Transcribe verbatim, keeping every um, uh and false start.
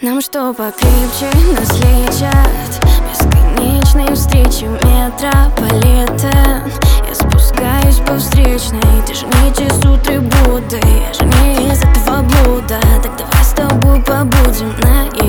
Нам что покрепче, нас лечат бесконечные встречи метрополитен. Я спускаюсь по встречной, ты же не часу трибуты, я же не из этого блуда. Так давай с тобой побудем на